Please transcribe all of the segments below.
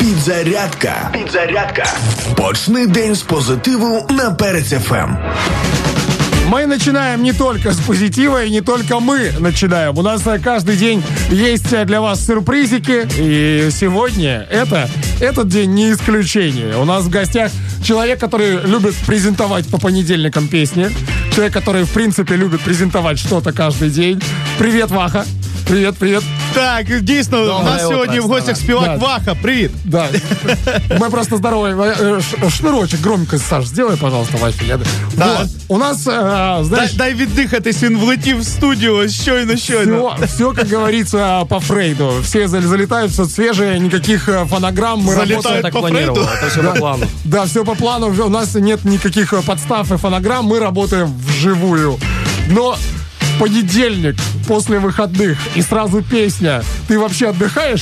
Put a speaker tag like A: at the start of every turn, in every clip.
A: Підзарядка. Почни день з позитиву на Перец ФМ.
B: Мы начинаем не только с позитива, и не только мы начинаем. У нас каждый день есть для вас сюрпризики, и сегодня этот день не исключение. У нас в гостях человек, который любит презентовать по понедельникам песни, человек, который, в принципе, любит презентовать что-то каждый день. Привет, Ваха. Привет.
C: Так, дійсно, у нас сьогодні в гостях співак Ваха. Привіт.
B: Да. Мы просто здоровые. Шнурочек громко, Саш, сделай, пожалуйста, Вафе.
C: Да.
B: Вот. У нас, знаешь...
C: Дай віддихатись, він влетів в студію щойно.
B: Все, как говорится, по Фрейду. Все залетают, все свежее, никаких фонограмм. Мы
C: Залетают
B: работаем...
C: по Фрейду?
D: Это все по плану.
B: Да, все по плану. У нас нет никаких подстав и фонограмм. Мы работаем вживую. Но понедельник после выходных и сразу песня. Ты вообще отдыхаешь?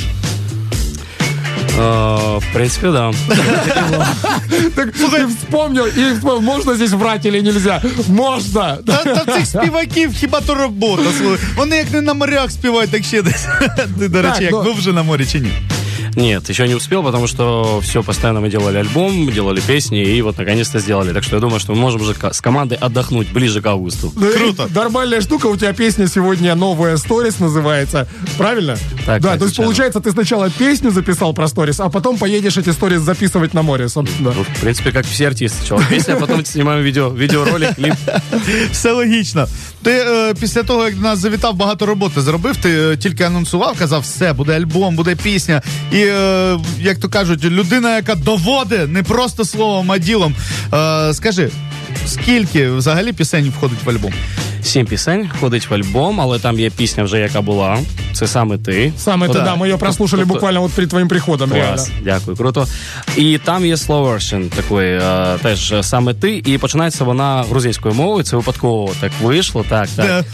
D: В принципе, да.
B: Так ты вспомнил, и можно здесь врать или нельзя? Можно.
C: Та цих співаків хіба то робота. Вони як не на морях співають, так ще десь. До речі, як ви вже на морі чи ні?
D: Нет, еще не успел, потому что все, постоянно мы делали альбом, делали песни, и вот наконец-то сделали. Так что я думаю, что мы можем уже с командой отдохнуть ближе к августу.
B: Круто. Нормальная штука. У тебя песня сегодня новая «Stories» называется. Правильно?
D: Так,
B: да, то есть, получается, ты сначала песню записал про «Stories», а потом поедешь эти «Stories» записывать на море, собственно.
D: Ну, в принципе, как все артисты. Сначала песня, а потом снимаем видеоролик, клип.
C: Все логічно. Ти після того, як до нас завітав, багато роботи зробив, ти тільки анонсував, казав, все, буде альбом, буде пісня. І, як то кажуть, людина, яка доводить не просто словом, а ділом. Скажи, скільки взагалі пісень входить в альбом?
D: 7 пісень входить в альбом, але там є пісня вже, яка була. Це «Саме ти».
B: «Саме ти», да, ми її прослушали буквально вот перед твоїм приходом.
D: Клас, дякую, круто. І там є slow version такий, теж «Саме ти», і починається вона грузинською мовою, це випадково так вийшло, так.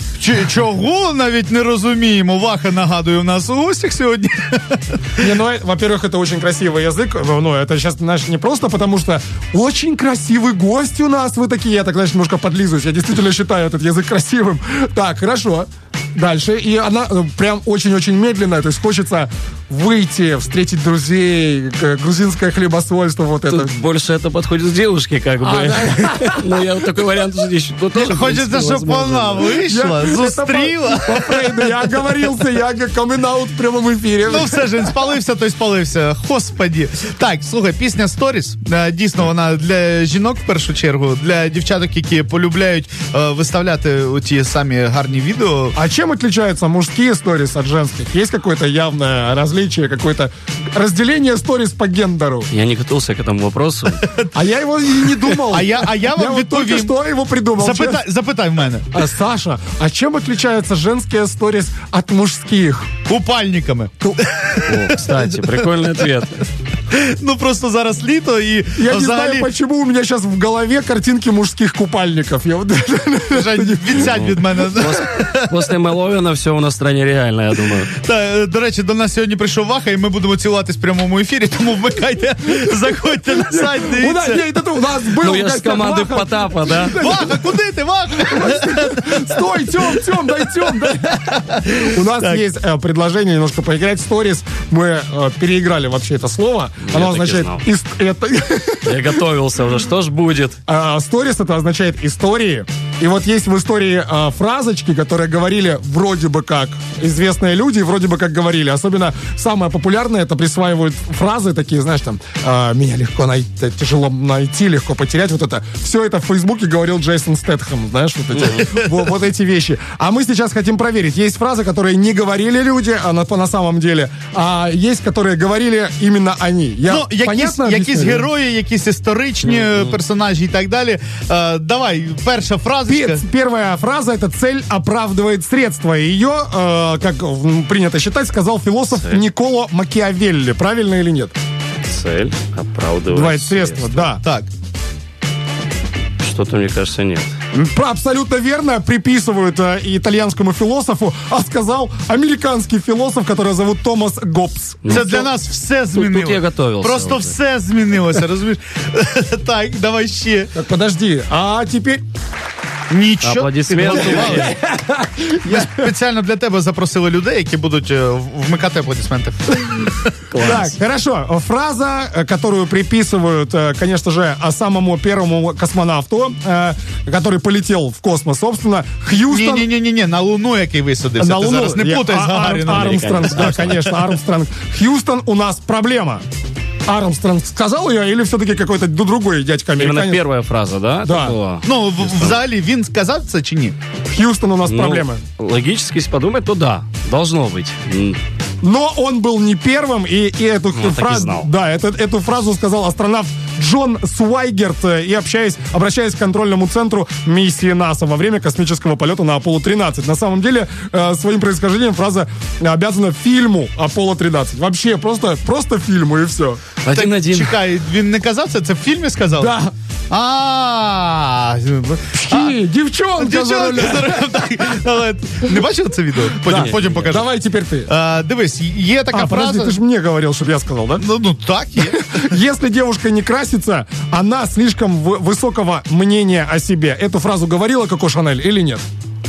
C: Чого навіть не розуміємо, Ваха нагадує у нас у гостях сьогодні.
B: Не, ну, во-первых, это очень красивый язык, ну, это сейчас, знаешь, не просто потому, что очень красивый гость у нас, вы такие, я так, знаешь, немножко подлизываюсь, я действительно считаю этот язык красивым. Так, хорошо. Дальше. И она прям очень-очень медленная. То есть хочется выйти, встретить друзей, грузинское хлебосольство, вот это.
D: Тут больше это подходит к девушке, как бы. Ну, я вот такой вариант здесь.
C: Хочется, чтобы вона вийшла, зустріла.
B: По Фрейду я оговорился, я камин-аут в прямому ефірі.
C: Ну все ж, він спалився, то й спалився. Господі. Так, слухай, пісня «Stories», дійсно, вона для жінок в першу чергу, для дівчаток, які полюбляють виставляти ті самі гарні відео.
B: А чем отличаются мужские сторис от женских? Есть какое-то явное различие, какое-то разделение сторис по гендеру?
D: Я не готовился к этому вопросу.
B: А я его и не думал.
C: А я вам
B: вот только
C: відповім.
B: что его придумал.
C: Запитай в мене.
B: Саша, а чем отличаются женские сторис от мужских?
C: Купальниками.
D: О, кстати, прикольный ответ.
C: Ну просто зараз літо і
B: я не знаю, почему у меня сейчас в голове картинки мужских купальников.
C: Відсядь від мене.
D: После Меловіна все у нас в стране реально, я думаю.
C: До речі, до нас сьогодні прийшов Ваха, і ми будемо цілуватись в прямому ефірі, тому вмикайте, заходьте на сайт, дивіться.
B: У нас был
D: ну я ж з команди Потапа, да?
C: Ваха, куди ти, Ваха?
B: Стой, Тём, дай. У нас есть предложение немножко поиграть в сторис. Мы переиграли вообще это слово. Оно означает...
D: Я готовился уже, что ж будет?
B: Сторис это означает истории. И вот есть в истории фразочки, которые говорили вроде бы как известные люди, вроде бы как говорили. Особенно самое популярное, это присваивают фразы такие, знаешь, там, меня легко найти, тяжело найти, легко потерять. Вот это. Все это в Фейсбуке говорил Джейсон Стэтхэм, знаешь, вот эти вещи. А мы сейчас хотим проверить. Есть фразы, которые не говорили люди на самом деле, а есть, которые говорили именно они.
C: Ну, якісь герої, якісь історичні персонажі і так далі. Давай, перша фраза.
B: Первая фраза — это «цель оправдывает средства». Ее, как принято считать, сказал философ Никколо Макиавелли. Правильно или нет?
D: Цель оправдывает
B: средства, да.
C: Так.
D: Что-то, мне кажется, нет.
B: Абсолютно верно, приписывают итальянскому философу, а сказал американский философ, которого зовут Томас Гоббс.
C: Це для нас все змінилося.
D: Тут я готовился.
C: Просто уже. Все змінилося, розумієш? Так, давай ще.
B: Так, подожди, а теперь...
C: Нічого.
D: Аплодисменти.
C: Ми спеціально для тебе запросили людей, які будуть вмикати аплодисменти.
B: Так, хорошо. Фраза, которую приписывают, конечно же, самому первому космонавту, который полетел в космос, собственно, Хьюстон...
C: Не, на Луну, який висадився.
B: На
C: Ти
B: Луну.
C: зараз не путай з Гагаріном.
B: Армстронг, да, конечно, Армстронг. Хьюстон, у нас проблема. Армстронг сказал ее, или все-таки какой-то другой дядька американец?
D: Именно первая фраза, да?
B: Да.
D: Такого?
C: Ну, взагалі, він сказав це чи ні?
B: Хьюстон, у нас проблемы.
D: Логически, если подумать, то да, должно быть.
B: Но он был не первым, и эту
D: так и
B: фразу,
D: знал.
B: да, эту фразу сказал астронавт Джон Суайгерт, и обращаясь к контрольному центру миссии НАСА во время космического полета на Аполло-13. На самом деле, своим происхождением фраза обязана фильму Аполло-13. Вообще, просто фильму, и все.
D: Один-один.
C: Чекай, він не казав це? Це в фільмі сказав?
B: Да. Девчонка за рулем.
C: Але не бачив це відео? Потім покажу.
B: Давай теперь ты.
C: Дивись, є така
B: Подожди,
C: фраза...
B: ты же мне говорил, чтобы я сказал, да?
C: Ну так, є.
B: Если девушка не красится, она слишком высокого мнения о себе. Эту фразу говорила Коко Шанель или нет?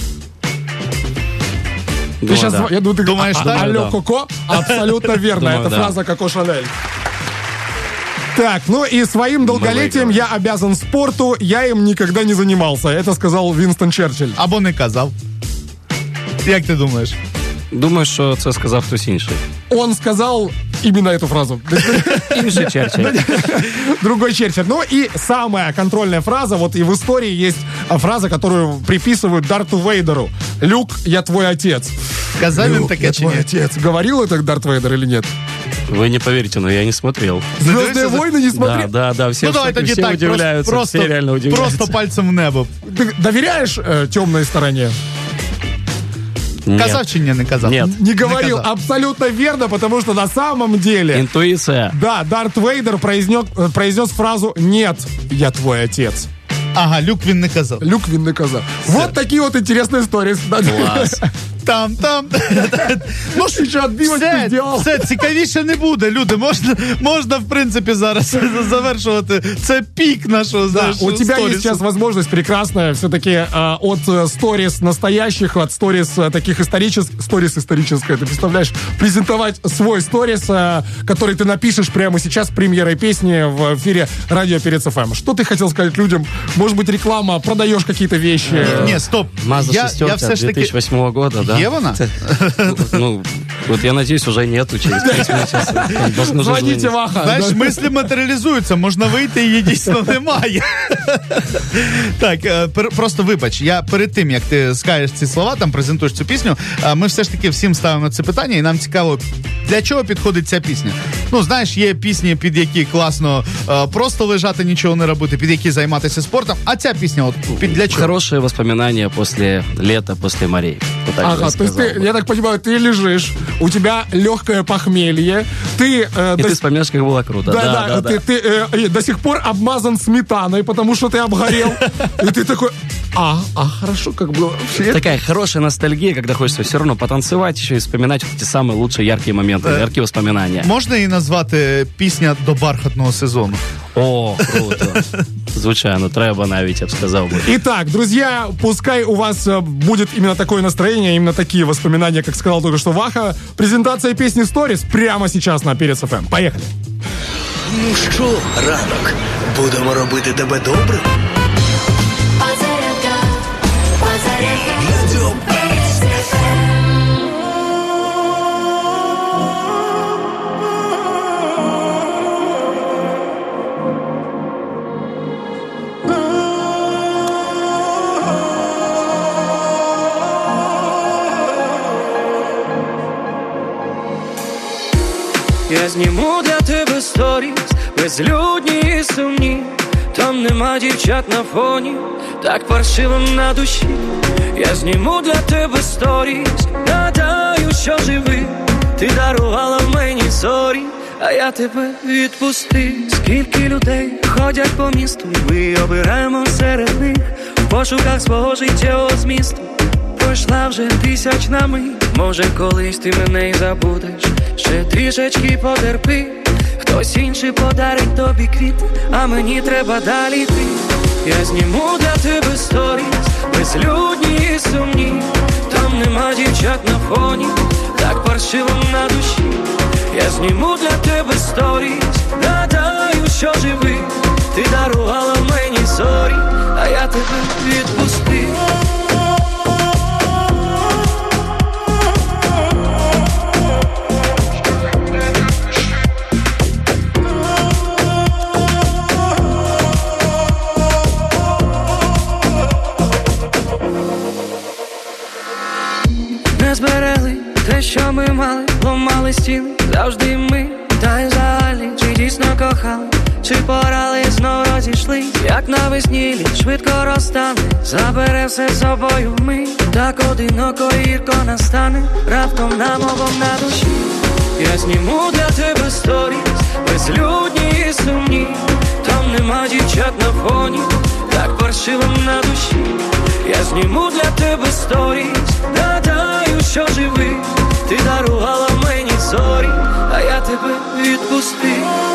B: Ты
D: Думаю,
B: сейчас,
D: да.
B: я думаю, ты
C: Думаешь, да?
B: алло,
D: Да.
B: Коко? Абсолютно верно.
D: Думаю,
B: Это
D: да.
B: фраза Коко Шанель. Так, ну и своим долголетием я обязан спорту, я им никогда не занимался. Это сказал Винстон Черчилль.
C: Або не казав. Як ти думаєш?
D: Думаю, що це сказав хтось інший.
B: Он сказал именно эту фразу.
D: Інший Черчилль.
B: Другой Черчилль. Ну и самая контрольная фраза, вот и в истории есть фраза, которую приписывают Дарту Вейдеру. «Люк, я твой отец».
C: Казав він
B: «Люк,
C: таке
B: я
C: чи
B: твой
C: ні?
B: отец». Говорил это Дарт Вейдер или нет?
D: Вы не поверите, но я не смотрел.
B: «Звездные войны» не смотрел?
D: Да, все,
C: Ну давай тоді
D: все
C: так,
D: удивляются, все реально удивляются.
C: просто пальцем в небо.
B: Ты доверяешь темной стороне?
D: Нет.
C: Казав чи ні, не казав?
D: Нет.
B: Не говорил.
C: казав.
B: Абсолютно верно, потому что на самом деле...
D: Интуиция.
B: Да, Дарт Вейдер произнес фразу «Нет, я твой отец».
C: Ага, Люк він не казав.
B: Люк винный коза. Вот такие вот интересные истории.
D: Класс.
C: Там.
B: Ну что, еще отбивочку сделал?
C: Все, цікавіше не буде, люди. Можна в принципі, зараз завершувати. Це пік нашого,
B: Да,
C: знаєш,
B: у тебя
C: сторісу.
B: есть сейчас возможность прекрасная все-таки от сторис настоящих, от сторис таких исторических, сторис историческая, ты представляешь, презентовать свой сторис, который ты напишешь прямо сейчас с премьерой песни в эфире Радио Перец ФМ. Что ты хотел сказать людям? Может быть, реклама, продаешь какие-то вещи?
C: Ні, стоп.
D: Мазда
C: Я
D: шестерка
C: все ж таки...
D: 2008 года, да?
C: Є вона?
D: Ну, вот я надеюсь, уже нету через 5 минут. Сейчас должен уже
B: Звоните,
D: звонить.
B: Ваха.
C: Знаєш,
B: Да.
C: мислі матеріалізуються, можна вийти, її дійсно немає. Так, просто вибач, я перед тим, як ти скажеш ці слова, там презентуєш цю пісню, ми все ж таки всім ставимо це питання, і нам цікаво, для чого підходить ця пісня. Ну, знаєш, є пісні, під які класно просто лежати, нічого не робити, під які займатися спортом, а ця пісня, от, під для чого?
D: Хорошие воспоминания после лета, после морей. Вот так бы я
B: Ага, то есть
D: сказал
B: ты,
D: бы.
B: я так понимаю, ты лежишь, у тебя легкое похмелье, ты...
D: И ты вспоминаешь, как было круто. Да.
B: Ты до сих пор обмазан сметаной, потому что ты обгорел. И ты такой, хорошо, как было вообще.
D: Такая хорошая ностальгия, когда хочется все равно потанцевать, еще и вспоминать вот эти самые лучшие яркие моменты, яркие воспоминания.
C: Можна її назвати пісня до бархатного сезону?
D: О, круто. Звучайно, треба навіть, я бы сказал бы.
B: Итак, друзья, пускай у вас будет именно такое настроение, именно такие воспоминания, как сказал только что Ваха. Презентация песни «Stories» прямо сейчас на Перец ФМ. Поехали.
A: Ну що, ранок, будемо робити тебе добрим? Радіо Перец.
E: Я зніму для тебе сторіс, безлюдні і сумні. Там нема дівчат на фоні, так паршиво на душі. Я зніму для тебе сторіс, гадаю, що живий. Ти дарувала мені зорі, а я тебе відпустив. Скільки людей ходять по місту, ми обираємо серед них в пошуках свого життєвого змісту. Пройшла вже 1000 мить, може колись ти мене й забудеш. Ще трішечки потерпи, хтось інший подарить тобі квіти, а мені треба далі йти. Я зніму для тебе сторіс, безлюдні і сумні. Там нема дівчат на фоні, так паршиво на душі. Я зніму для тебе сторіс, гадаю, що живий. Ти дарувала мені зорі, а я тебе відпустив. Не зберегли те, що ми мали, ламали стіни, завжди ми, та й взагалі, чи дійсно кохали, чи порали, знов розійшли, як навесні літ швидко розтане, забере все з собою вмить, так одиноко і гірко настане, раптом нам обом на душі. Я зніму для тебе сторіс, безлюдні і сумні, там нема дівчат на фоні, так паршиво на душі. Я зніму для тебе сторіс, гадаю, що живий. Ти дарувала мені зорі, а я тебе відпустив.